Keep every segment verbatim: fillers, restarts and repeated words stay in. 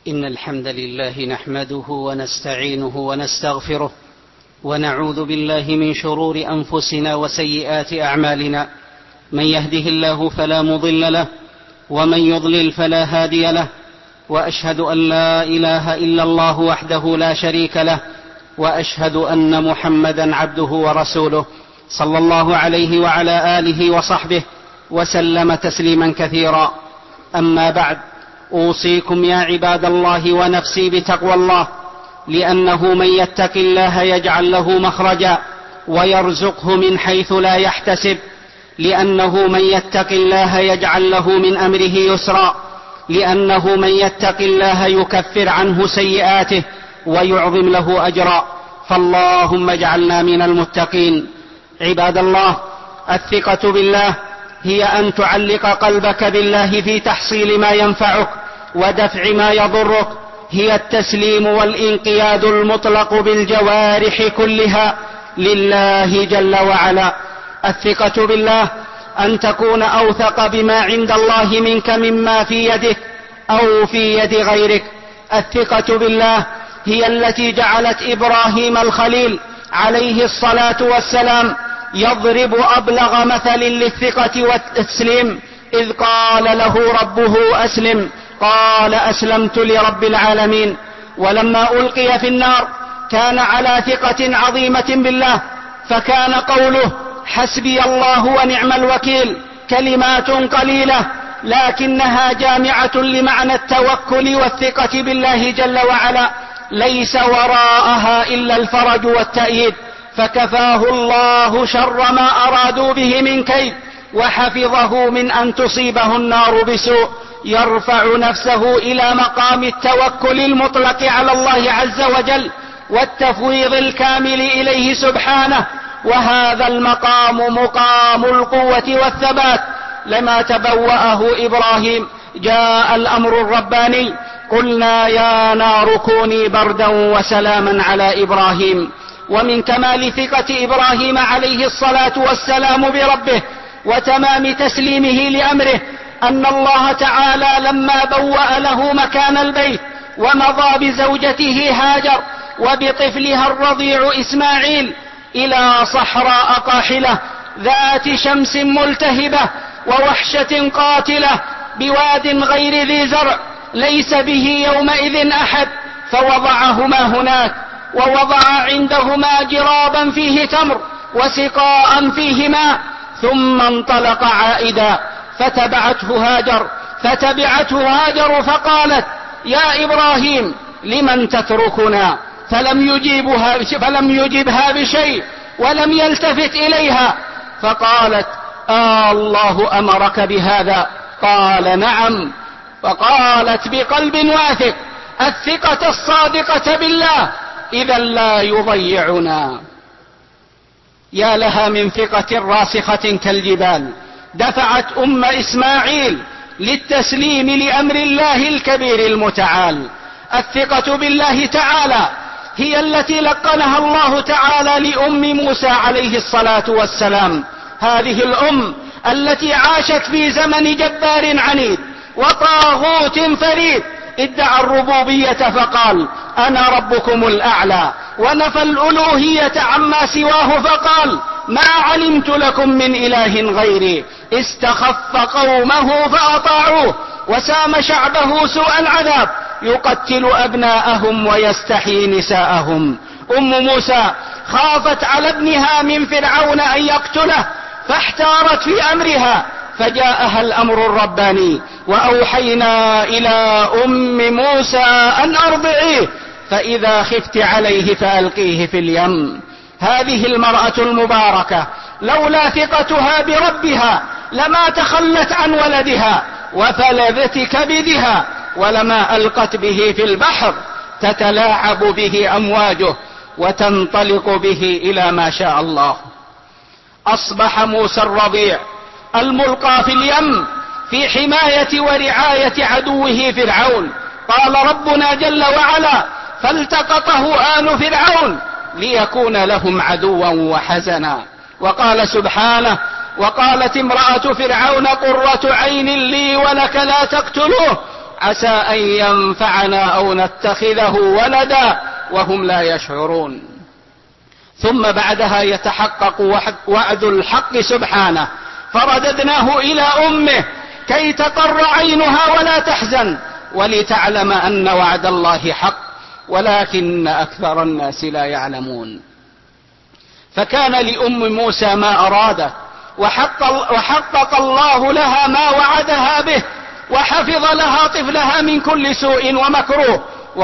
إن الحمد لله نحمده ونستعينه ونستغفره ونعوذ بالله من شرور أنفسنا وسيئات أعمالنا. من يهده الله فلا مضل له ومن يضلل فلا هادي له، وأشهد أن لا إله إلا الله وحده لا شريك له، وأشهد أن محمدا عبده ورسوله صلى الله عليه وعلى آله وصحبه وسلم تسليما كثيرا. أما بعد، أوصيكم يا عباد الله ونفسي بتقوى الله، لأنه من يتق الله يجعل له مخرجا ويرزقه من حيث لا يحتسب، لأنه من يتق الله يجعل له من أمره يسرا، لأنه من يتق الله يكفر عنه سيئاته ويعظم له أجرا. فاللهم اجعلنا من المتقين. عباد الله، الثقة بالله هي أن تعلق قلبك بالله في تحصيل ما ينفعك ودفع ما يضرك، هي التسليم والانقياد المطلق بالجوارح كلها لله جل وعلا. الثقة بالله أن تكون أوثق بما عند الله منك مما في يدك أو في يد غيرك. الثقة بالله هي التي جعلت إبراهيم الخليل عليه الصلاة والسلام يضرب أبلغ مثل للثقة والتسليم، إذ قال له ربه أسلم، قال أسلمت لرب العالمين. ولما ألقي في النار كان على ثقة عظيمة بالله، فكان قوله حسبي الله ونعم الوكيل كلمات قليلة، لكنها جامعة لمعنى التوكل والثقة بالله جل وعلا، ليس وراءها إلا الفرج والتأييد. فكفاه الله شر ما أرادوا به من كيد، وحفظه من أن تصيبه النار بسوء. يرفع نفسه إلى مقام التوكل المطلق على الله عز وجل والتفويض الكامل إليه سبحانه، وهذا المقام مقام القوة والثبات. لما تبوأه إبراهيم جاء الأمر الرباني، قلنا يا نار كوني بردا وسلاما على إبراهيم. ومن كمال ثقة إبراهيم عليه الصلاة والسلام بربه وتمام تسليمه لأمره أن الله تعالى لما بوأ له مكان البيت ومضى بزوجته هاجر وبطفلها الرضيع إسماعيل إلى صحراء قاحلة ذات شمس ملتهبة ووحشة قاتلة بواد غير ذي زرع ليس به يومئذ أحد، فوضعهما هناك، ووضع عندهما جرابا فيه تمر وسقاء فيه ماء، ثم انطلق عائدا فتبعته هاجر فتبعته هاجر فقالت يا إبراهيم لمن تتركنا؟ فلم يجيبها, فلم يجبها بشيء ولم يلتفت إليها، فقالت آه الله أمرك بهذا؟ قال نعم. فقالت بقلب واثق الثقة الصادقة بالله إذا لا يضيعنا. يا لها من ثقة راسخة كالجبال دفعت أم إسماعيل للتسليم لأمر الله الكبير المتعال. الثقة بالله تعالى هي التي لقنها الله تعالى لأم موسى عليه الصلاة والسلام. هذه الأم التي عاشت في زمن جبار عنيد وطاغوت فريد ادعى الربوبية فقال أنا ربكم الأعلى، ونفى الألوهية عما سواه فقال ما علمت لكم من إله غيري. استخف قومه فأطاعوه وسام شعبه سوء العذاب يقتل أبناءهم ويستحيي نساءهم. أم موسى خافت على ابنها من فرعون أن يقتله فاحتارت في أمرها، فجاءها الأمر الرباني وأوحينا إلى أم موسى أن أرضعيه فإذا خفت عليه فألقيه في اليم. هذه المرأة المباركة لولا ثقتها بربها لما تخلت عن ولدها وفلذت كبدها، ولما ألقت به في البحر تتلاعب به أمواجه وتنطلق به إلى ما شاء الله. أصبح موسى الرضيع الملقى في اليم في حماية ورعاية عدوه فرعون. قال ربنا جل وعلا فالتقطه آل فرعون ليكون لهم عدوا وحزنا. وقال سبحانه وقالت امرأة فرعون قرة عين لي ولك لا تقتلوه عسى أن ينفعنا أو نتخذه ولدا وهم لا يشعرون. ثم بعدها يتحقق وعد الحق سبحانه، فرددناه إلى أمه كي تقر عينها ولا تحزن ولتعلم أن وعد الله حق ولكن أكثر الناس لا يعلمون. فكان لأم موسى ما أراده، وحقق الله لها ما وعدها به، وحفظ لها طفلها من كل سوء ومكروه،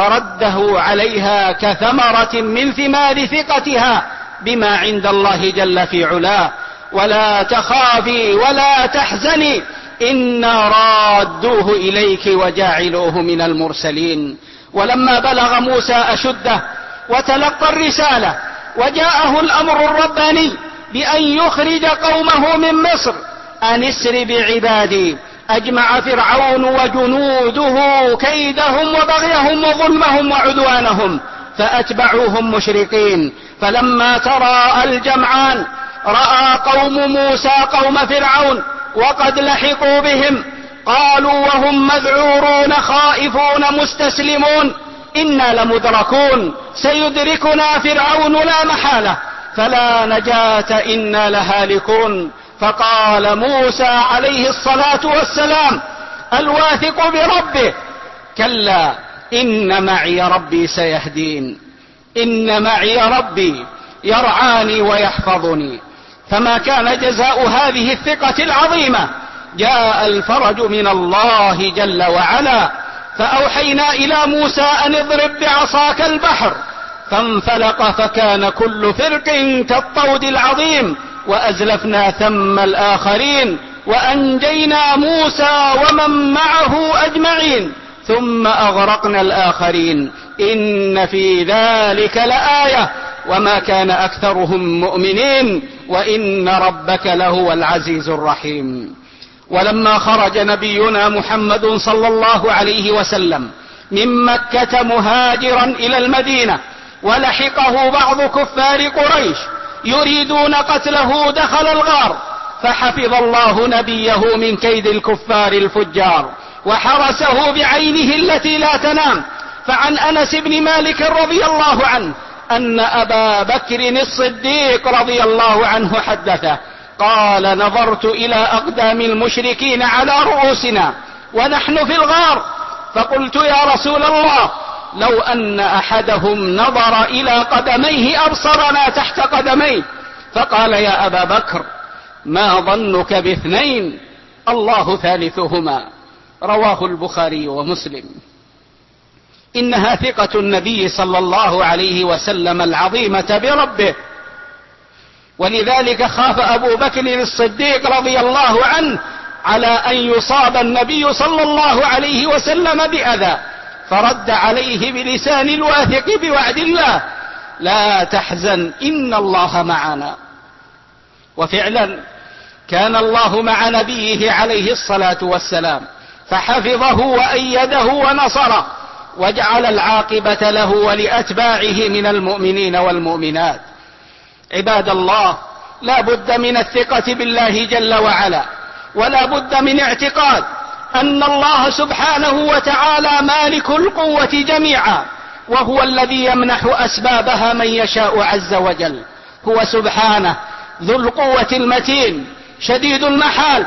ورده عليها كثمرة من ثمار ثقتها بما عند الله جل في علاه. ولا تخافي ولا تحزني إنا رادوه إليك وجاعلوه من المرسلين. ولما بلغ موسى أشده وتلقى الرسالة وجاءه الأمر الرباني بأن يخرج قومه من مصر أن اسر بعبادي، أجمع فرعون وجنوده كيدهم وبغيهم وظلمهم وعدوانهم فأتبعوهم مشرقين. فلما تراءى الجمعان رأى قوم موسى قوم فرعون وقد لحقوا بهم، قالوا وهم مذعورون خائفون مستسلمون إنا لمدركون سيدركنا فرعون لا محالة فلا نجاة إنا لهالكون. فقال موسى عليه الصلاة والسلام الواثق بربه كلا إن معي ربي سيهدين، إن معي ربي يرعاني ويحفظني. فما كان جزاء هذه الثقة العظيمة؟ جاء الفرج من الله جل وعلا، فأوحينا إلى موسى أن اضرب بعصاك البحر فانفلق فكان كل فرق كالطود العظيم وأزلفنا ثم الآخرين وأنجينا موسى ومن معه أجمعين ثم أغرقنا الآخرين إن في ذلك لآية وما كان أكثرهم مؤمنين وإن ربك لهو العزيز الرحيم. ولما خرج نبينا محمد صلى الله عليه وسلم من مكة مهاجرا إلى المدينة ولحقه بعض كفار قريش يريدون قتله دخل الغار، فحفظ الله نبيه من كيد الكفار الفجار وحرسه بعينه التي لا تنام. فعن أنس بن مالك رضي الله عنه أن أبا بكر الصديق رضي الله عنه حدثه قال نظرت إلى أقدام المشركين على رؤوسنا ونحن في الغار فقلت يا رسول الله لو أن أحدهم نظر إلى قدميه أبصرنا تحت قدميه. فقال يا أبا بكر ما ظنك باثنين الله ثالثهما، رواه البخاري ومسلم. إنها ثقة النبي صلى الله عليه وسلم العظيمة بربه، ولذلك خاف أبو بكر الصديق رضي الله عنه على أن يصاب النبي صلى الله عليه وسلم بأذى، فرد عليه بلسان الواثق بوعد الله لا تحزن إن الله معنا. وفعلا كان الله مع نبيه عليه الصلاة والسلام فحفظه وأيده ونصره وجعل العاقبة له ولأتباعه من المؤمنين والمؤمنات. عباد الله، لا بد من الثقة بالله جل وعلا، ولا بد من اعتقاد أن الله سبحانه وتعالى مالك القوة جميعا، وهو الذي يمنح أسبابها من يشاء عز وجل. هو سبحانه ذو القوة المتين شديد المحال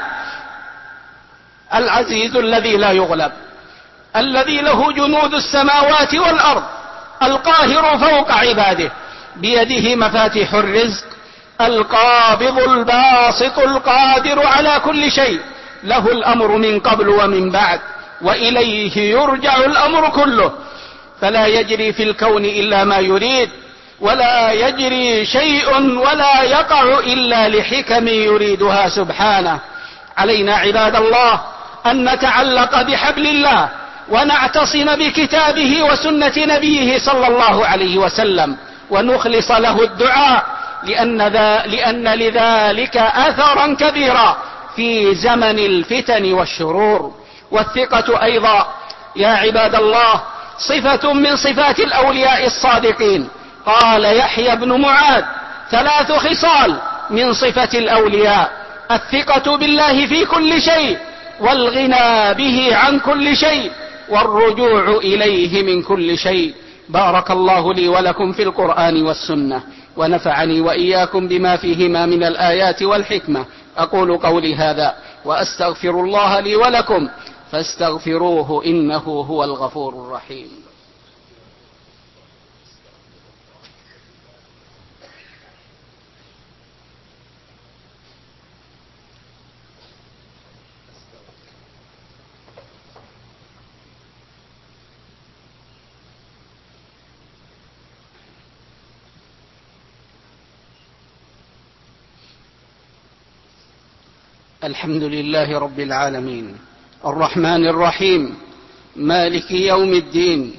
العزيز الذي لا يغلب، الذي له جنود السماوات والأرض، القاهر فوق عباده، بيده مفاتيح الرزق، القابض الباسط القادر على كل شيء، له الأمر من قبل ومن بعد، وإليه يرجع الأمر كله، فلا يجري في الكون إلا ما يريد، ولا يجري شيء ولا يقع إلا لحكم يريدها سبحانه. علينا عباد الله أن نتعلق بحبل الله ونعتصم بكتابه وسنة نبيه صلى الله عليه وسلم ونخلص له الدعاء، لأن, ذا لأن لذلك أثرا كبيرا في زمن الفتن والشرور. والثقة أيضا يا عباد الله صفة من صفات الأولياء الصادقين. قال يحيى بن معاذ ثلاث خصال من صفة الأولياء: الثقة بالله في كل شيء، والغنى به عن كل شيء، والرجوع إليه من كل شيء. بارك الله لي ولكم في القرآن والسنة، ونفعني وإياكم بما فيهما من الآيات والحكمة. أقول قولي هذا وأستغفر الله لي ولكم فاستغفروه إنه هو الغفور الرحيم. الحمد لله رب العالمين الرحمن الرحيم مالك يوم الدين،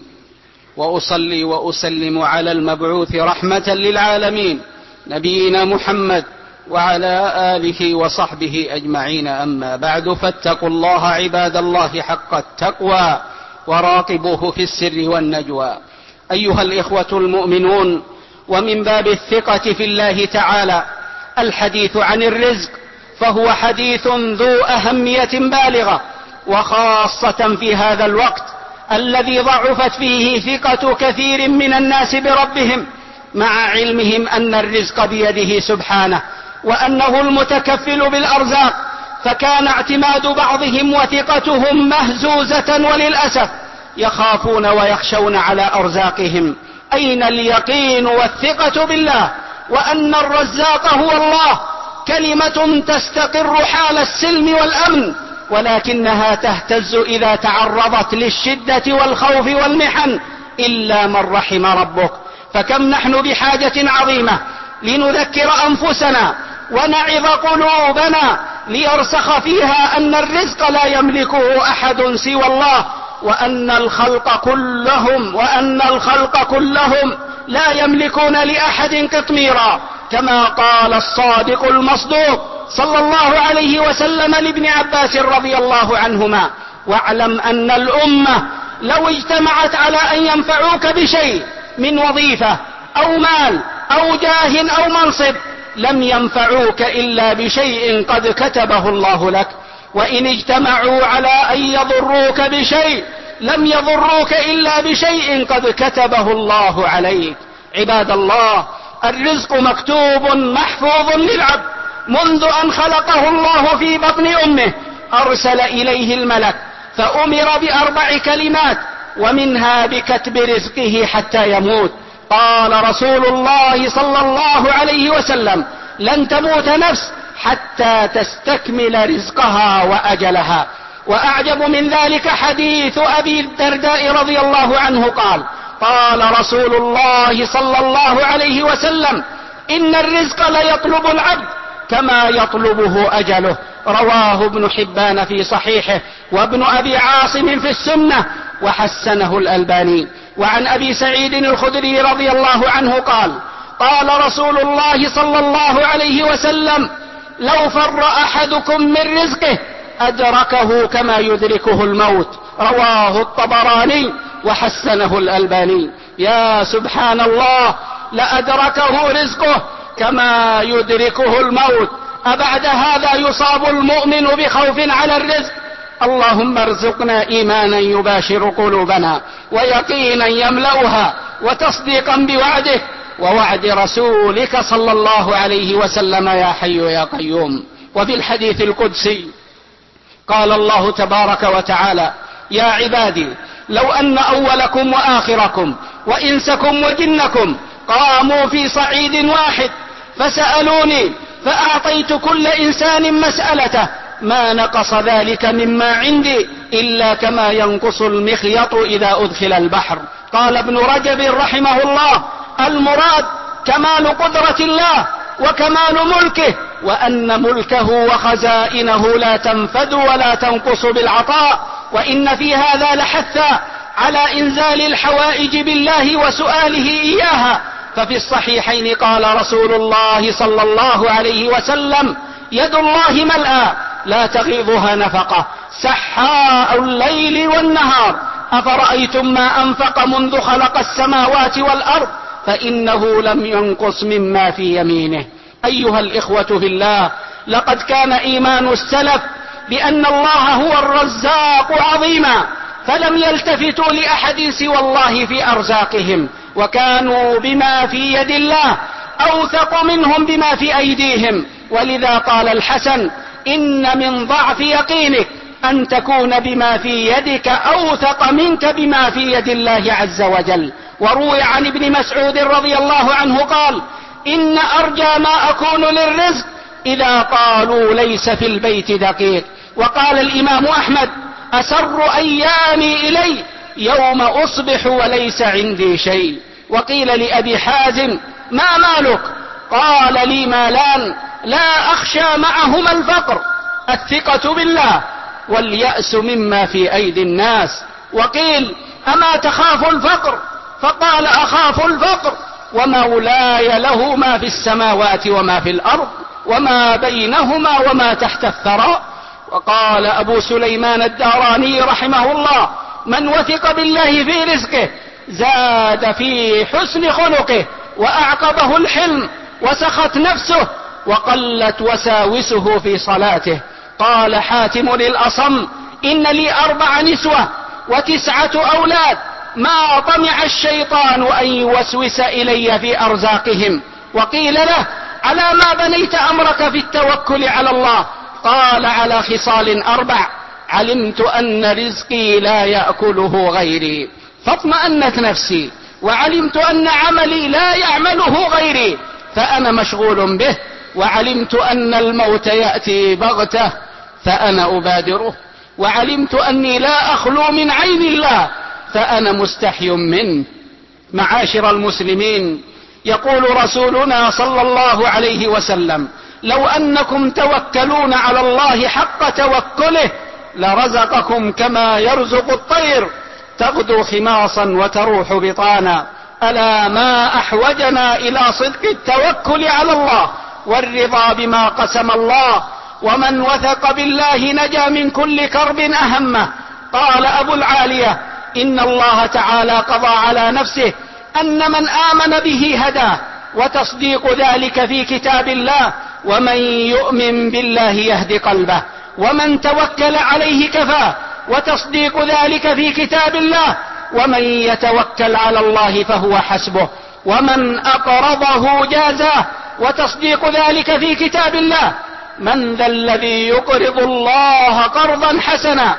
وأصلي وأسلم على المبعوث رحمة للعالمين نبينا محمد وعلى آله وصحبه أجمعين. أما بعد، فاتقوا الله عباد الله حق التقوى وراقبوه في السر والنجوى. أيها الإخوة المؤمنون، ومن باب الثقة في الله تعالى الحديث عن الرزق، فهو حديث ذو أهمية بالغة، وخاصة في هذا الوقت الذي ضعفت فيه ثقة كثير من الناس بربهم، مع علمهم أن الرزق بيده سبحانه وأنه المتكفل بالأرزاق، فكان اعتماد بعضهم وثقتهم مهزوزة، وللأسف يخافون ويخشون على أرزاقهم. أين اليقين والثقة بالله وأن الرزاق هو الله؟ كلمة تستقر حال السلم والأمن، ولكنها تهتز إذا تعرضت للشدة والخوف والمحن، إلا من رحم ربك. فكم نحن بحاجة عظيمة لنذكر أنفسنا ونعظ قلوبنا ليرسخ فيها أن الرزق لا يملكه أحد سوى الله، وأن الخلق كلهم وأن الخلق كلهم لا يملكون لأحد قطميرا، كما قال الصادق المصدوق صلى الله عليه وسلم لابن عباس رضي الله عنهما: واعلم أن الأمة لو اجتمعت على أن ينفعوك بشيء من وظيفة أو مال أو جاه أو منصب لم ينفعوك إلا بشيء قد كتبه الله لك، وإن اجتمعوا على أن يضروك بشيء لم يضروك إلا بشيء قد كتبه الله عليك. عباد الله، الرزق مكتوب محفوظ للعبد منذ أن خلقه الله في بطن أمه، أرسل إليه الملك فأمر بأربع كلمات، ومنها بكتب رزقه حتى يموت. قال رسول الله صلى الله عليه وسلم: لن تموت نفس حتى تستكمل رزقها وأجلها. وأعجب من ذلك حديث أبي الدرداء رضي الله عنه قال: قال رسول الله صلى الله عليه وسلم: إن الرزق ليطلب العبد كما يطلبه أجله. رواه ابن حبان في صحيحه، وابن أبي عاصم في السنة، وحسنه الألباني. وعن أبي سعيد الخدري رضي الله عنه قال: قال رسول الله صلى الله عليه وسلم: لو فر أحدكم من رزقه أدركه كما يدركه الموت. رواه الطبراني وحسنه الألباني. يا سبحان الله، لأدركه رزقه كما يدركه الموت. أبعد هذا يصاب المؤمن بخوف على الرزق. اللهم ارزقنا إيمانا يباشر قلوبنا، ويقينا يملأها، وتصديقا بوعده ووعد رسولك صلى الله عليه وسلم: يا حي يا قيوم. وفي الحديث القدسي قال الله تبارك وتعالى: يا عبادي لو أن أولكم وآخركم وإنسكم وجنكم قاموا في صعيد واحد فسألوني فأعطيت كل إنسان مسألته ما نقص ذلك مما عندي إلا كما ينقص المخيط إذا أدخل البحر. قال ابن رجب رحمه الله: المراد كمال قدرة الله وكمال ملكه، وأن ملكه وخزائنه لا تنفد ولا تنقص بالعطاء. وإن في هذا لحثا على إنزال الحوائج بالله وسؤاله إياها. ففي الصحيحين قال رسول الله صلى الله عليه وسلم: يد الله ملأى لا تغيضها نفقة سحاء الليل والنهار، أفرأيتم ما أنفق منذ خلق السماوات والأرض فإنه لم ينقص مما في يمينه. أيها الإخوة في الله، لقد كان إيمان السلف بأن الله هو الرزاق عظيما، فلم يلتفتوا لأحد سوى الله في أرزاقهم، وكانوا بما في يد الله أوثق منهم بما في أيديهم. ولذا قال الحسن: إن من ضعف يقينك أن تكون بما في يدك أوثق منك بما في يد الله عز وجل. وروي عن ابن مسعود رضي الله عنه قال: إن أرجى ما أكون للرزق إذا قالوا ليس في البيت دقيق. وقال الإمام أحمد: أسر أيامي إلي يوم أصبح وليس عندي شيء. وقيل لأبي حازم: ما مالك؟ قال: لي مالان لا أخشى معهما الفقر، الثقة بالله واليأس مما في أيدي الناس. وقيل: أما تخاف الفقر؟ فقال: أخاف الفقر ومولاي له ما في السماوات وما في الأرض وما بينهما وما تحت الثرى. وقال أبو سليمان الداراني رحمه الله: من وثق بالله في رزقه زاد في حسن خلقه وأعقبه الحلم وسخت نفسه وقلت وساوسه في صلاته. قال حاتم للأصم: إن لي أربع نسوة وتسعة أولاد، ما طمع الشيطان أن يوسوس إلي في أرزاقهم. وقيل له: على ما بنيت أمرك في التوكل على الله؟ قال: على خصال أربع: علمت أن رزقي لا يأكله غيري فاطمأنت نفسي، وعلمت أن عملي لا يعمله غيري فأنا مشغول به، وعلمت أن الموت يأتي بغتة فأنا أبادره، وعلمت أني لا أخلو من عين الله فأنا مستحي منه. معاشر المسلمين، يقول رسولنا صلى الله عليه وسلم: لو أنكم توكلون على الله حق توكله لرزقكم كما يرزق الطير تغدو خماصا وتروح بطانا. ألا ما أحوجنا إلى صدق التوكل على الله والرضا بما قسم الله. ومن وثق بالله نجا من كل كرب أهمه. قال أبو العالية: إن الله تعالى قضى على نفسه أن من آمن به هداه، وتصديق ذلك في كتاب الله: ومن يؤمن بالله يهد قلبه، ومن توكل عليه كفاه، وتصديق ذلك في كتاب الله: ومن يتوكل على الله فهو حسبه، ومن أقرضه جازاه، وتصديق ذلك في كتاب الله: من ذا الذي يقرض الله قرضا حسنا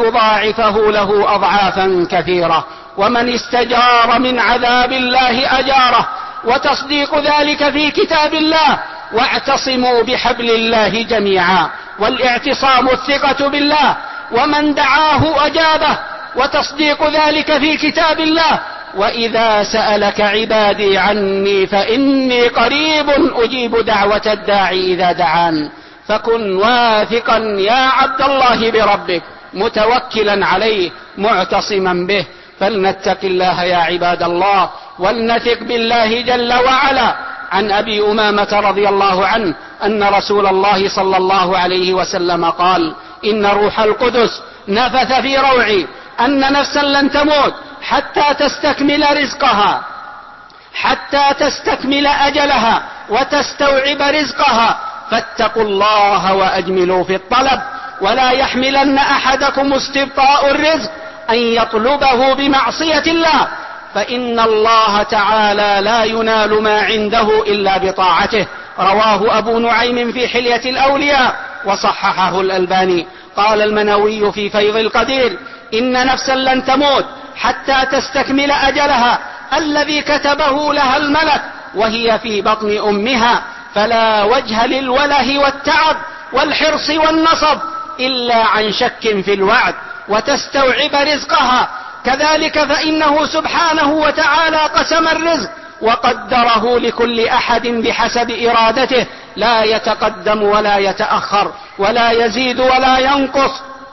فيضاعفه له أضعافا كثيرة، ومن استجار من عذاب الله أجاره، وتصديق ذلك في كتاب الله: واعتصموا بحبل الله جميعا، والاعتصام الثقة بالله، ومن دعاه أجابه، وتصديق ذلك في كتاب الله: وإذا سألك عبادي عني فإني قريب أجيب دعوة الداعي إذا دعان. فكن واثقا يا عبد الله بربك، متوكلا عليه معتصما به. فلنتق الله يا عباد الله، ولنثق بالله جل وعلا. عن أبي أمامة رضي الله عنه أن رسول الله صلى الله عليه وسلم قال: إن روح القدس نفث في روعي أن نفسا لن تموت حتى تستكمل رزقها حتى تستكمل أجلها وتستوعب رزقها، فاتقوا الله وأجملوا في الطلب، ولا يحملن أحدكم استبطاء الرزق أن يطلبه بمعصية الله، فإن الله تعالى لا ينال ما عنده إلا بطاعته. رواه أبو نعيم في حلية الأولياء وصححه الألباني. قال المنوي في فيض القدير: إن نفسا لن تموت حتى تستكمل أجلها الذي كتبه لها الملك وهي في بطن أمها، فلا وجه للوله والتعب والحرص والنصب إلا عن شك في الوعد، وتستوعب رزقها. كذلك فإنه سبحانه وتعالى قسم الرزق وقدره لكل أحد بحسب إرادته، لا يتقدم ولا يتأخر ولا يزيد ولا ينقص،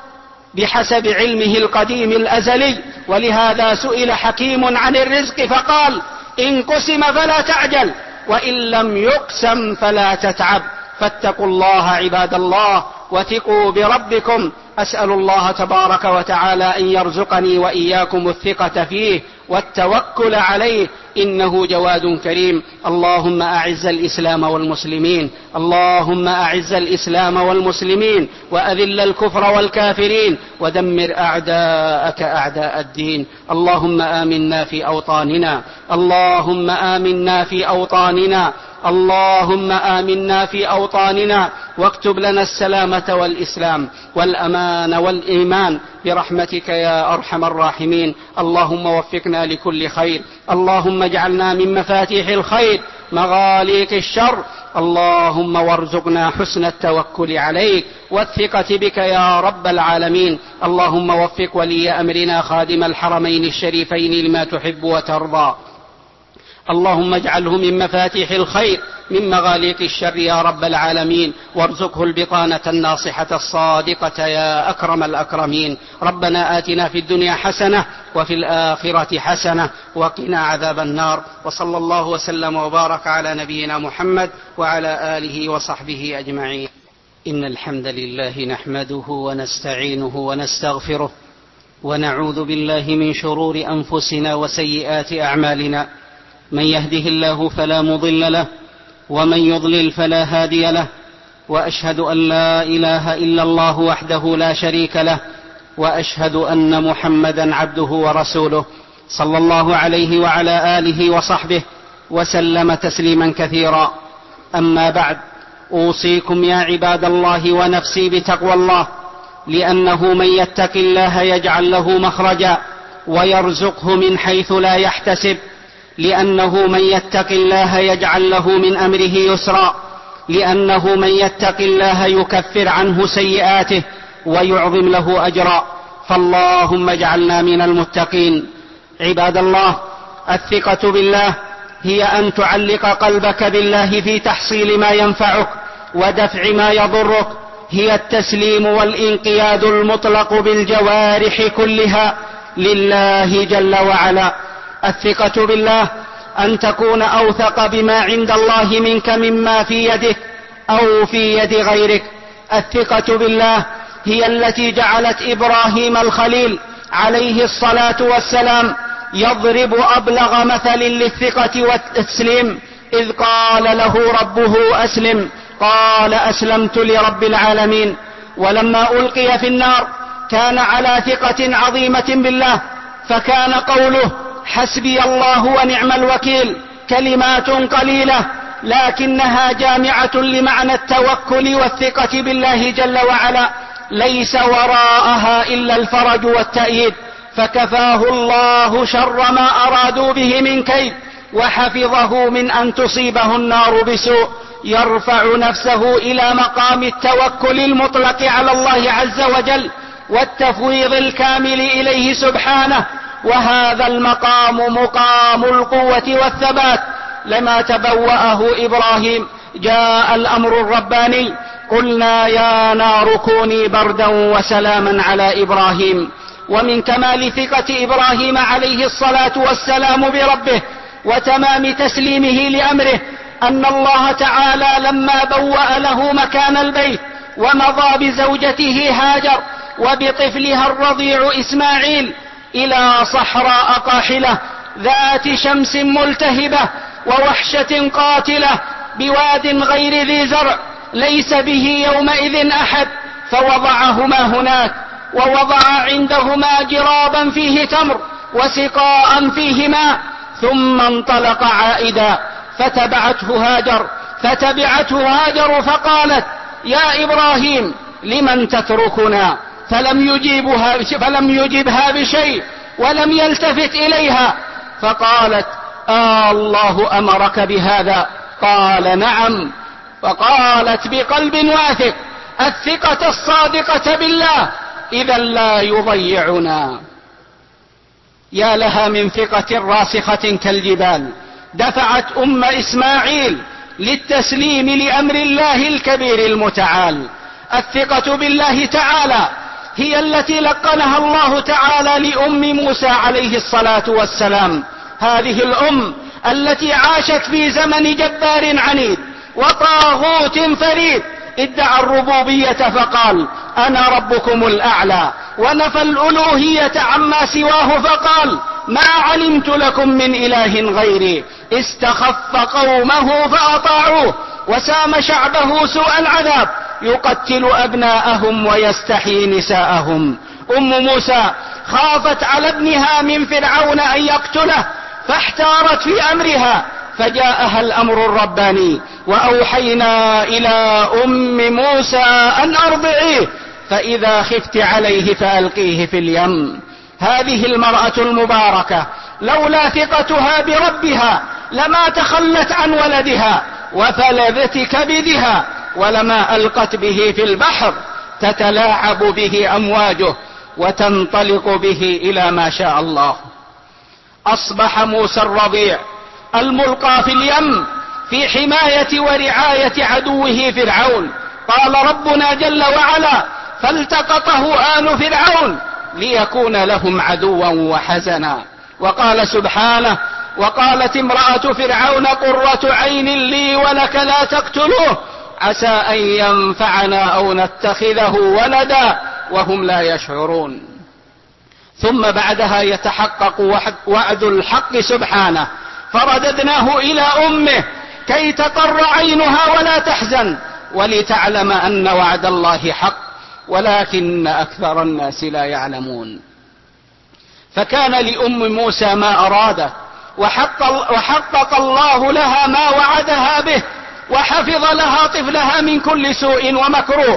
بحسب علمه القديم الأزلي. ولهذا سئل حكيم عن الرزق فقال: إن قسم فلا تعجل، وإن لم يقسم فلا تتعب. فاتقوا الله عباد الله، وثقوا بربكم أسأل الله تبارك وتعالى أن يرزقني وإياكم الثقة فيه والتوكل عليه، إنه جواد كريم. اللهم أعز الإسلام والمسلمين، اللهم أعز الإسلام والمسلمين وأذل الكفر والكافرين ودمر أعداءك أعداء الدين. اللهم آمنا في أوطاننا، اللهم آمنا في أوطاننا، اللهم آمنا في أوطاننا واكتب لنا السلامة والإسلام والأمان والإيمان برحمتك يا أرحم الراحمين. اللهم وفقنا لكل خير، اللهم اجعلنا من مفاتيح الخير مغاليق الشر، اللهم وارزقنا حسن التوكل عليك والثقة بك يا رب العالمين. اللهم وفق ولي أمرنا خادم الحرمين الشريفين لما تحب وترضى، اللهم اجعله من مفاتيح الخير من مغاليق الشر يا رب العالمين، وارزقه البطانة الناصحة الصادقة يا أكرم الأكرمين. ربنا آتنا في الدنيا حسنة وفي الآخرة حسنة وقنا عذاب النار. وصلى الله وسلم وبارك على نبينا محمد وعلى آله وصحبه أجمعين. إن الحمد لله نحمده ونستعينه ونستغفره ونعوذ بالله من شرور أنفسنا وسيئات أعمالنا، من يهده الله فلا مضل له ومن يضلل فلا هادي له، وأشهد أن لا إله إلا الله وحده لا شريك له، وأشهد أن محمدا عبده ورسوله صلى الله عليه وعلى آله وصحبه وسلم تسليما كثيرا. أما بعد، أوصيكم يا عباد الله ونفسي بتقوى الله، لأنه من يتق الله يجعل له مخرجا ويرزقه من حيث لا يحتسب، لأنه من يتق الله يجعل له من أمره يسرا، لأنه من يتق الله يكفر عنه سيئاته ويعظم له أجرا. فاللهم اجعلنا من المتقين. عباد الله، الثقة بالله هي أن تعلق قلبك بالله في تحصيل ما ينفعك ودفع ما يضرك، هي التسليم والانقياد المطلق بالجوارح كلها لله جل وعلا. الثقة بالله أن تكون أوثق بما عند الله منك مما في يدك أو في يد غيرك. الثقة بالله هي التي جعلت إبراهيم الخليل عليه الصلاة والسلام يضرب أبلغ مثل للثقة والتسليم، إذ قال له ربه أسلم، قال أسلمت لرب العالمين. ولما ألقي في النار كان على ثقة عظيمة بالله، فكان قوله حسبي الله ونعم الوكيل كلمات قليلة، لكنها جامعة لمعنى التوكل والثقة بالله جل وعلا، ليس وراءها إلا الفرج والتأييد، فكفاه الله شر ما أرادوا به من كيد، وحفظه من أن تصيبه النار بسوء. يرفع نفسه إلى مقام التوكل المطلق على الله عز وجل والتفويض الكامل إليه سبحانه، وهذا المقام مقام القوة والثبات. لما تبوأه إبراهيم جاء الأمر الرباني، قلنا يا نار كوني بردا وسلاما على إبراهيم. ومن كمال ثقة إبراهيم عليه الصلاة والسلام بربه وتمام تسليمه لأمره أن الله تعالى لما بوأ له مكان البيت ومضى بزوجته هاجر وبطفلها الرضيع إسماعيل إلى صحراء قاحلة ذات شمس ملتهبة ووحشة قاتلة بواد غير ذي زرع ليس به يومئذ أحد، فوضعهما هناك، ووضع عندهما جرابا فيه تمر وسقاء فيه ماء، ثم انطلق عائدا فتبعته هاجر فتبعته هاجر فقالت يا إبراهيم لمن تتركنا؟ فلم يجيبها, فلم يجبها بشيء ولم يلتفت إليها، فقالت آه الله أمرك بهذا؟ قال نعم. فقالت بقلب واثق الثقة الصادقة بالله إذا لا يضيعنا. يا لها من ثقة راسخة كالجبال دفعت أم إسماعيل للتسليم لأمر الله الكبير المتعال. الثقة بالله تعالى هي التي لقنها الله تعالى لأم موسى عليه الصلاة والسلام، هذه الأم التي عاشت في زمن جبار عنيد وطاغوت فريد ادعى الربوبية فقال أنا ربكم الأعلى، ونفى الألوهية عما سواه فقال ما علمت لكم من إله غيري. استخف قومه فأطاعوه، وسام شعبه سوء العذاب، يقتل أبناءهم ويستحيي نساءهم. أم موسى خافت على ابنها من فرعون أن يقتله، فاحتارت في أمرها، فجاءها الأمر الرباني، وأوحينا إلى أم موسى أن أرضعيه، فإذا خفت عليه فألقيه في اليم. هذه المرأة المباركة لولا ثقتها بربها لما تخلت عن ولدها وفلذت كبدها، ولما ألقت به في البحر تتلاعب به أمواجه وتنطلق به إلى ما شاء الله. أصبح موسى الرضيع الملقى في اليم في حماية ورعاية عدوه فرعون. قال ربنا جل وعلا فالتقطه آل فرعون ليكون لهم عدوا وحزنا. وقال سبحانه وقالت امرأة فرعون قرة عين لي ولك لا تقتلوه عسى أن ينفعنا أو نتخذه ولدا وهم لا يشعرون. ثم بعدها يتحقق وعد الحق سبحانه، فرددناه إلى أمه كي تقر عينها ولا تحزن ولتعلم أن وعد الله حق ولكن أكثر الناس لا يعلمون. فكان لأم موسى ما أراده، وحقق الله لها ما وعدها به، وحفظ لها طفلها من كل سوء ومكروه،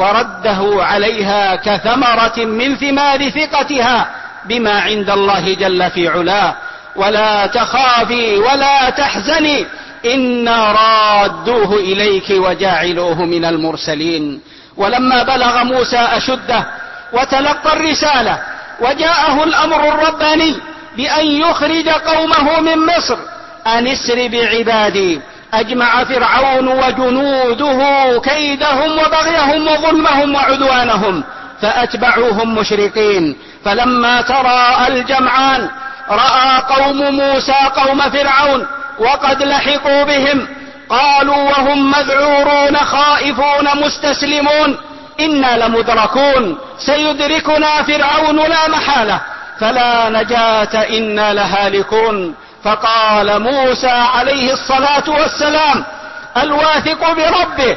ورده عليها كثمرة من ثمار ثقتها بما عند الله جل في علاه. ولا تخافي ولا تحزني إنا رادوه إليك وجاعلوه من المرسلين. ولما بلغ موسى أشده وتلقى الرسالة وجاءه الأمر الرباني بأن يخرج قومه من مصر أن اسر بعبادي، أجمع فرعون وجنوده كيدهم وبغيهم وظلمهم وعدوانهم فأتبعوهم مشرقين. فلما تراءى الجمعان رأى قوم موسى قوم فرعون وقد لحقوا بهم، قالوا وهم مذعورون خائفون مستسلمون إنا لمدركون سيدركنا فرعون لا محالة فلا نجاة إنا لهالكون. فقال موسى عليه الصلاة والسلام الواثق بربه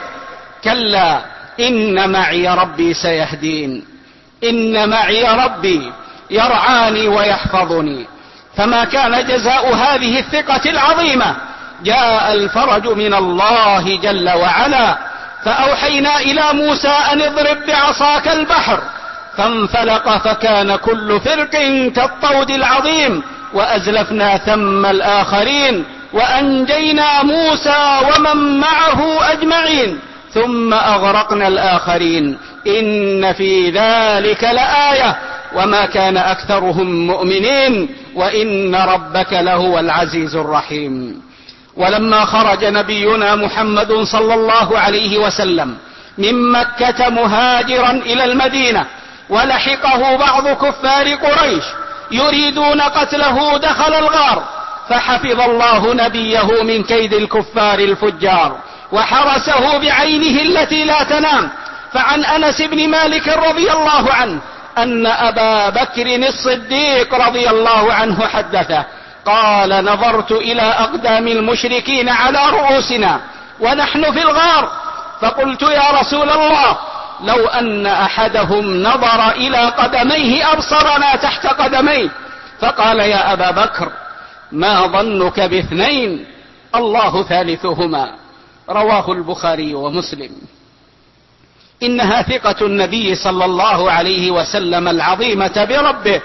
كلا إن معي ربي سيهدين، إن معي ربي يرعاني ويحفظني. فما كان جزاء هذه الثقة العظيمة؟ جاء الفرج من الله جل وعلا، فأوحينا إلى موسى أن اضرب بعصاك البحر فانفلق فكان كل فرق كالطود العظيم وأزلفنا ثم الآخرين وأنجينا موسى ومن معه أجمعين ثم أغرقنا الآخرين إن في ذلك لآية وما كان أكثرهم مؤمنين وإن ربك لهو العزيز الرحيم. ولما خرج نبينا محمد صلى الله عليه وسلم من مكة مهاجرا إلى المدينة ولحقه بعض كفار قريش يريدون قتله دخل الغار، فحفظ الله نبيه من كيد الكفار الفجار وحرسه بعينه التي لا تنام. فعن أنس بن مالك رضي الله عنه أن أبا بكر الصديق رضي الله عنه حدثه قال نظرت إلى أقدام المشركين على رؤوسنا ونحن في الغار، فقلت يا رسول الله لو أن أحدهم نظر إلى قدميه أبصرنا تحت قدميه. فقال يا أبا بكر ما ظنك باثنين الله ثالثهما، رواه البخاري ومسلم. إنها ثقة النبي صلى الله عليه وسلم العظيمة بربه،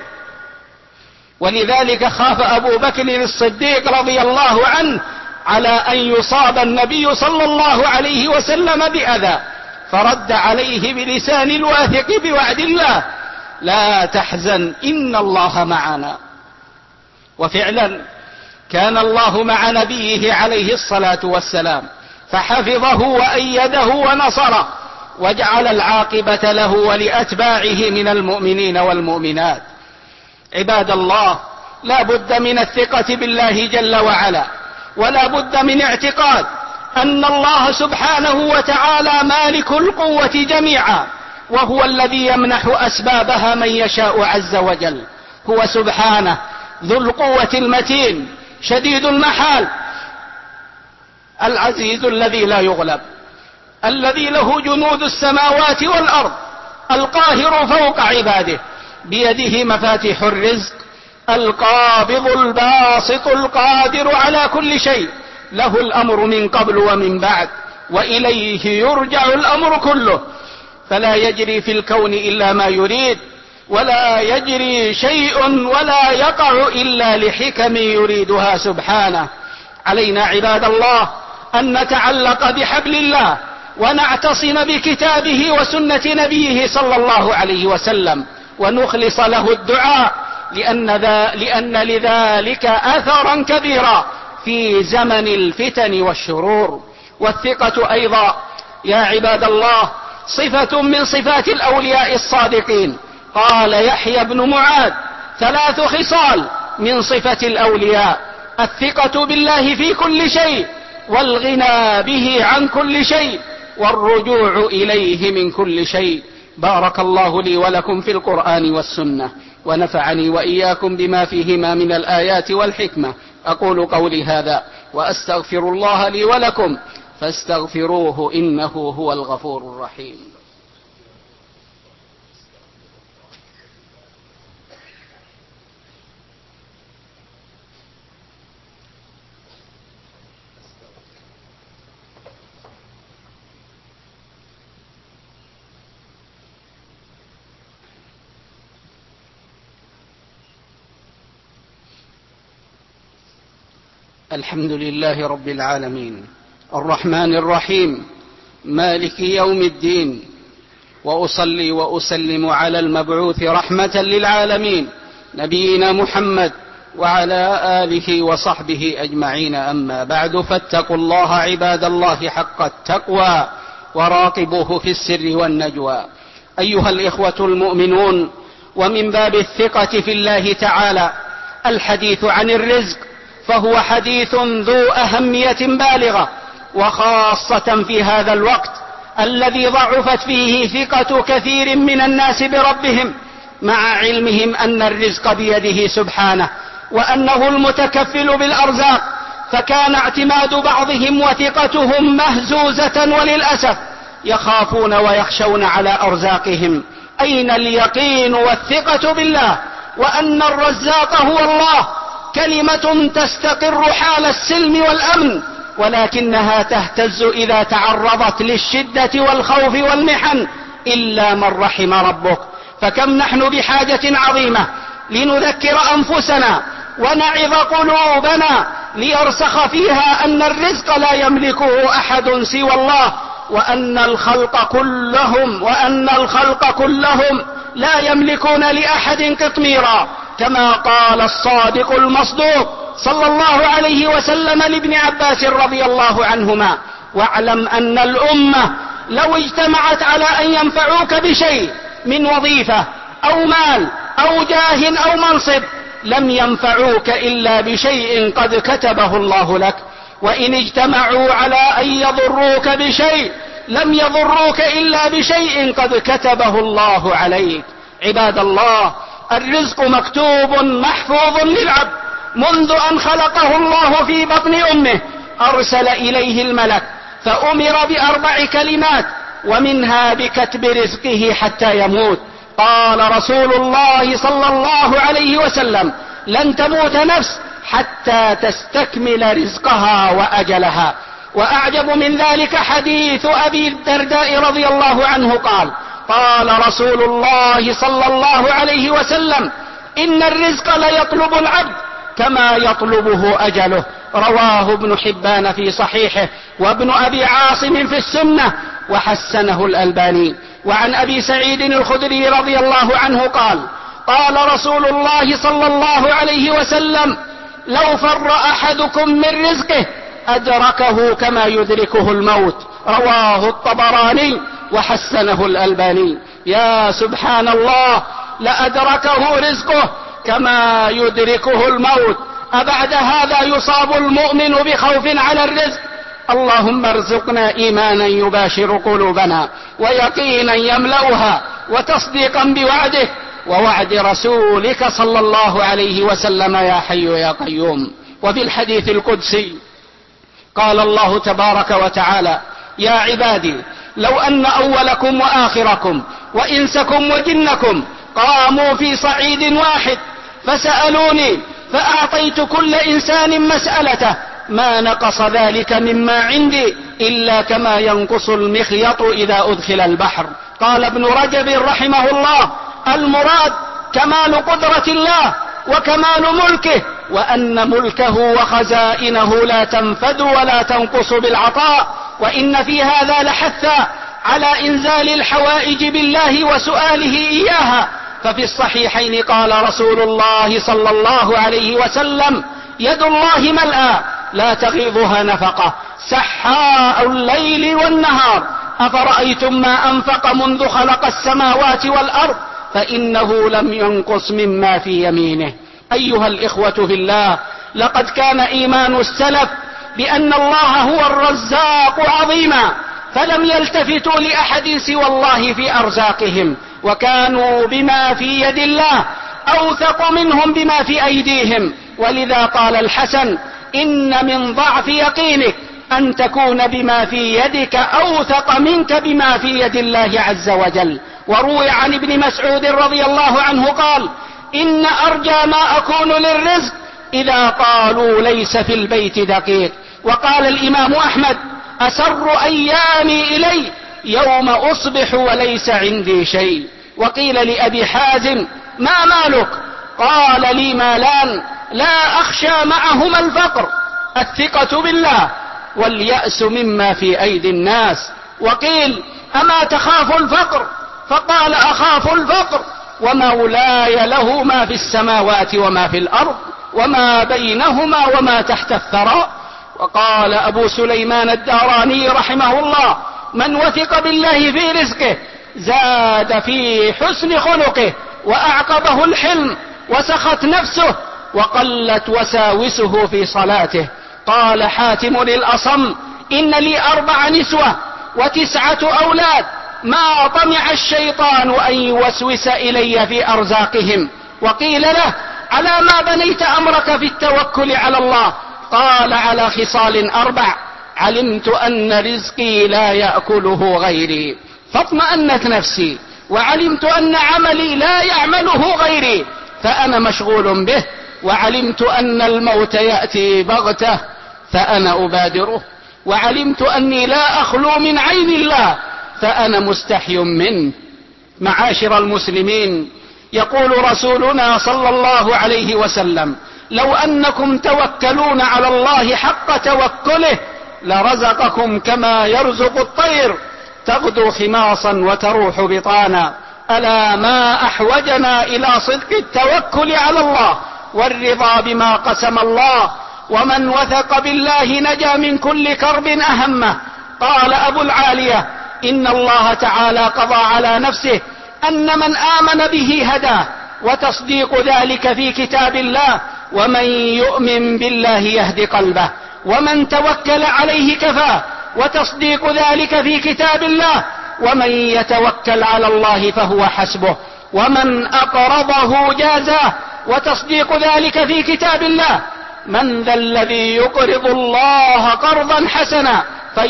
ولذلك خاف أبو بكر الصديق رضي الله عنه على أن يصاب النبي صلى الله عليه وسلم بأذى، فرد عليه بلسان الواثق بوعد الله لا تحزن إن الله معنا. وفعلا كان الله مع نبيه عليه الصلاة والسلام فحفظه وأيده ونصره وجعل العاقبة له ولأتباعه من المؤمنين والمؤمنات. عباد الله، لا بد من الثقة بالله جل وعلا، ولا بد من اعتقاد أن الله سبحانه وتعالى مالك القوة جميعا، وهو الذي يمنح أسبابها من يشاء عز وجل. هو سبحانه ذو القوة المتين شديد المحال، العزيز الذي لا يغلب، الذي له جنود السماوات والأرض، القاهر فوق عباده، بيده مفاتيح الرزق، القابض الباسط القادر على كل شيء، له الأمر من قبل ومن بعد، وإليه يرجع الأمر كله، فلا يجري في الكون إلا ما يريد، ولا يجري شيء ولا يقع إلا لحكم يريدها سبحانه. علينا عباد الله أن نتعلق بحبل الله ونعتصم بكتابه وسنة نبيه صلى الله عليه وسلم، ونخلص له الدعاء، لأن, ذا لأن لذلك أثرا كبيرا في زمن الفتن والشرور. والثقة أيضا يا عباد الله صفة من صفات الأولياء الصادقين. قال يحيى بن معاذ: ثلاث خصال من صفة الأولياء: الثقة بالله في كل شيء، والغنى به عن كل شيء، والرجوع إليه من كل شيء. بارك الله لي ولكم في القرآن والسنة، ونفعني وإياكم بما فيهما من الآيات والحكمة. أقول قولي هذا وأستغفر الله لي ولكم فاستغفروه إنه هو الغفور الرحيم. الحمد لله رب العالمين، الرحمن الرحيم، مالك يوم الدين، وأصلي وأسلم على المبعوث رحمة للعالمين نبينا محمد وعلى آله وصحبه أجمعين. أما بعد، فاتقوا الله عباد الله حق التقوى، وراقبوه في السر والنجوى. أيها الإخوة المؤمنون، ومن باب الثقة في الله تعالى الحديث عن الرزق، فهو حديث ذو أهمية بالغة، وخاصة في هذا الوقت الذي ضعفت فيه ثقة كثير من الناس بربهم، مع علمهم أن الرزق بيده سبحانه، وأنه المتكفل بالأرزاق، فكان اعتماد بعضهم وثقتهم مهزوزة، وللأسف يخافون ويخشون على أرزاقهم. أين اليقين والثقة بالله وأن الرزاق هو الله؟ كلمة تستقر حال السلم والأمن، ولكنها تهتز إذا تعرضت للشدة والخوف والمحن، إلا من رحم ربك. فكم نحن بحاجة عظيمة لنذكر أنفسنا ونعظ قلوبنا ليرسخ فيها أن الرزق لا يملكه أحد سوى الله، وأن الخلق كلهم وأن الخلق كلهم لا يملكون لأحد قطميرا، كما قال الصادق المصدوق صلى الله عليه وسلم لابن عباس رضي الله عنهما: واعلم أن الأمة لو اجتمعت على أن ينفعوك بشيء من وظيفة أو مال أو جاه أو منصب لم ينفعوك إلا بشيء قد كتبه الله لك، وإن اجتمعوا على أن يضروك بشيء لم يضروك إلا بشيء قد كتبه الله عليك. عباد الله، الرزق مكتوب محفوظ للعبد منذ أن خلقه الله في بطن أمه، أرسل إليه الملك فأمر بأربع كلمات، ومنها بكتب رزقه حتى يموت. قال رسول الله صلى الله عليه وسلم: لن تموت نفس حتى تستكمل رزقها وأجلها. وأعجب من ذلك حديث أبي الدرداء رضي الله عنه قال: قال رسول الله صلى الله عليه وسلم: إن الرزق ليطلب العبد كما يطلبه أجله. رواه ابن حبان في صحيحه، وابن أبي عاصم في السنة، وحسنه الألباني. وعن أبي سعيد الخدري رضي الله عنه قال: قال رسول الله صلى الله عليه وسلم: لو فر أحدكم من رزقه أدركه كما يدركه الموت. رواه الطبراني وحسنه الألباني. يا سبحان الله، لأدركه رزقه كما يدركه الموت. أبعد هذا يصاب المؤمن بخوف على الرزق اللهم ارزقنا إيمانا يباشر قلوبنا ويقينا يملأها وتصديقا بوعده ووعد رسولك صلى الله عليه وسلم يا حي يا قيوم. وفي الحديث القدسي قال الله تبارك وتعالى: يا عبادي لو أن أولكم وآخركم وإنسكم وجنكم قاموا في صعيد واحد فسألوني فأعطيت كل إنسان مسألته ما نقص ذلك مما عندي إلا كما ينقص المخيط إذا أدخل البحر. قال ابن رجب رحمه الله: المراد كمال قدرة الله وكمال ملكه، وأن ملكه وخزائنه لا تنفد ولا تنقص بالعطاء. وإن في هذا لحثا على إنزال الحوائج بالله وسؤاله إياها. ففي الصحيحين قال رسول الله صلى الله عليه وسلم: يد الله ملأى لا تغيضها نفقة سحاء الليل والنهار، أفرأيتم ما أنفق منذ خلق السماوات والأرض فإنه لم ينقص مما في يمينه. أيها الإخوة في الله، لقد كان إيمان السلف بأن الله هو الرزاق عظيما، فلم يلتفتوا لأحد سوى الله في أرزاقهم، وكانوا بما في يد الله أوثق منهم بما في أيديهم. ولذا قال الحسن: إن من ضعف يقينك أن تكون بما في يدك أوثق منك بما في يد الله عز وجل. وروي عن ابن مسعود رضي الله عنه قال: إن أرجى ما أكون للرزق إذا قالوا ليس في البيت دقيق. وقال الإمام أحمد: أسر أيامي إلي يوم أصبح وليس عندي شيء. وقيل لأبي حازم: ما مالك؟ قال: لي مالان لا أخشى معهما الفقر، الثقة بالله واليأس مما في أيدي الناس. وقيل: أما تخاف الفقر؟ فقال: أخاف الفقر ومولاي له ما في السماوات وما في الأرض وما بينهما وما تحت الثرى. وقال أبو سليمان الداراني رحمه الله: من وثق بالله في رزقه زاد في حسن خلقه وأعقبه الحلم وسخت نفسه وقلت وساوسه في صلاته. قال حاتم الأصم: إن لي أربع نسوة وتسعة أولاد ما طمع الشيطان أن يوسوس إلي في أرزاقهم. وقيل له: على ما بنيت أمرك في التوكل على الله؟ قال: على خصال أربع: علمت أن رزقي لا يأكله غيري فاطمأنت نفسي، وعلمت أن عملي لا يعمله غيري فأنا مشغول به، وعلمت أن الموت يأتي بغتة فأنا أبادره، وعلمت أني لا أخلو من عين الله فأنا مستحي منه. معاشر المسلمين، يقول رسولنا صلى الله عليه وسلم: لو أنكم توكلون على الله حق توكله لرزقكم كما يرزق الطير تغدو خماصا وتروح بطانا. ألا ما أحوجنا إلى صدق التوكل على الله والرضا بما قسم الله. ومن وثق بالله نجا من كل كرب أهمه. قال أبو العالية: إن الله تعالى قضى على نفسه أن من آمن به هداه، وتصديق ذلك في كتاب الله: ومن يؤمن بالله يهد قلبه، ومن توكل عليه كفاه، وتصديق ذلك في كتاب الله: ومن يتوكل على الله فهو حسبه، ومن أقرضه جازاه، وتصديق ذلك في كتاب الله: من ذا الذي يقرض الله قرضا حسنا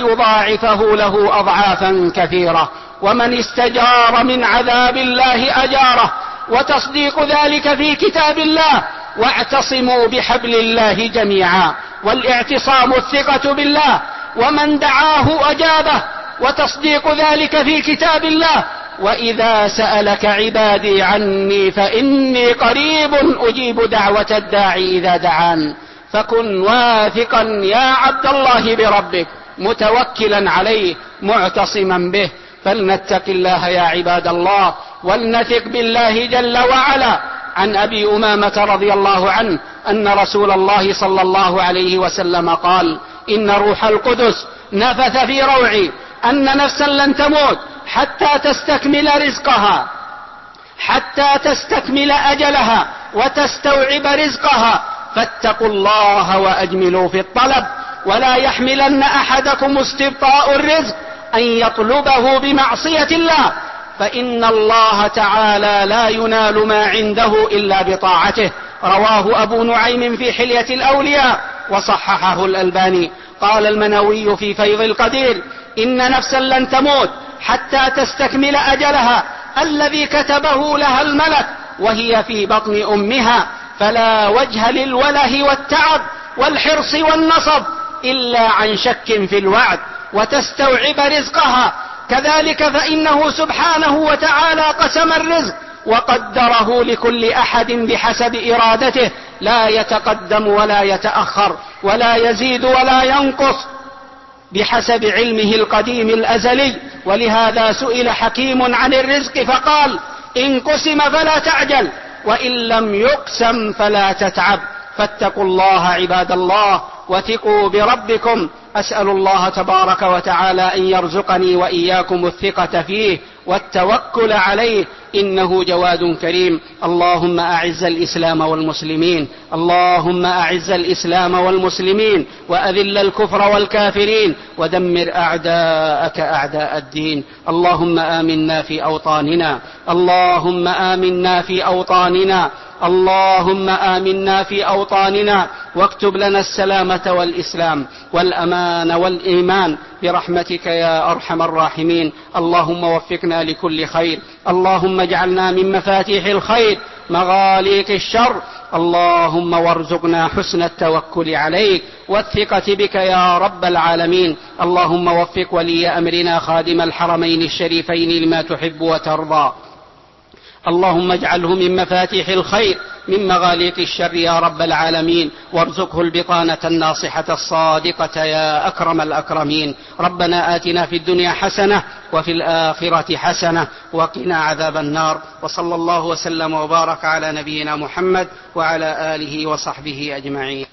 فيضاعفه له أضعافا كثيرة، ومن استجار من عذاب الله أجاره، وتصديق ذلك في كتاب الله: واعتصموا بحبل الله جميعا، والاعتصام الثقة بالله، ومن دعاه أجابه، وتصديق ذلك في كتاب الله: وإذا سألك عبادي عني فإني قريب أجيب دعوة الداعي إذا دعان. فكن واثقا يا عبد الله بربك، متوكلا عليه معتصما به. فلنتق الله يا عباد الله، ولنثق بالله جل وعلا. عن أبي أمامة رضي الله عنه أن رسول الله صلى الله عليه وسلم قال: إن روح القدس نفث في روعي أن نفسا لن تموت حتى تستكمل رزقها حتى تستكمل أجلها وتستوعب رزقها، فاتقوا الله وأجملوا في الطلب. ولا يحملن أحدكم استبطاء الرزق أن يطلبه بمعصية الله، فإن الله تعالى لا ينال ما عنده إلا بطاعته. رواه أبو نعيم في حلية الأولياء وصححه الألباني. قال المنوي في فيض القدير: إن نفسا لن تموت حتى تستكمل أجلها الذي كتبه لها الملك وهي في بطن أمها، فلا وجه للوله والتعب والحرص والنصب إلا عن شك في الوعد، وتستوعب رزقها. كذلك فإنه سبحانه وتعالى قسم الرزق وقدره لكل أحد بحسب إرادته، لا يتقدم ولا يتأخر ولا يزيد ولا ينقص، بحسب علمه القديم الأزلي. ولهذا سئل حكيم عن الرزق فقال: إن قسم فلا تعجل، وإن لم يقسم فلا تتعب. فاتقوا الله عباد الله، وثقوا بربكم. أسأل الله تبارك وتعالى أن يرزقني وإياكم الثقة فيه والتوكل عليه، إنه جواد كريم. اللهم أعز الإسلام والمسلمين، اللهم أعز الإسلام والمسلمين، وأذل الكفر والكافرين، ودمر أعداءك أعداء الدين. اللهم آمنا في أوطاننا، اللهم آمنا في أوطاننا، اللهم آمنا في أوطاننا، واكتب لنا السلامة والإسلام والأمان والإيمان برحمتك يا أرحم الراحمين. اللهم وفقنا لكل خير، اللهم اجعلنا من مفاتيح الخير مغاليق الشر، اللهم وارزقنا حسن التوكل عليك والثقة بك يا رب العالمين. اللهم وفق ولي أمرنا خادم الحرمين الشريفين لما تحب وترضى، اللهم اجعله من مفاتيح الخير من مغاليق الشر يا رب العالمين، وارزقه البطانة الناصحة الصادقة يا أكرم الأكرمين. ربنا آتنا في الدنيا حسنة وفي الآخرة حسنة وقنا عذاب النار. وصلى الله وسلم وبارك على نبينا محمد وعلى آله وصحبه أجمعين.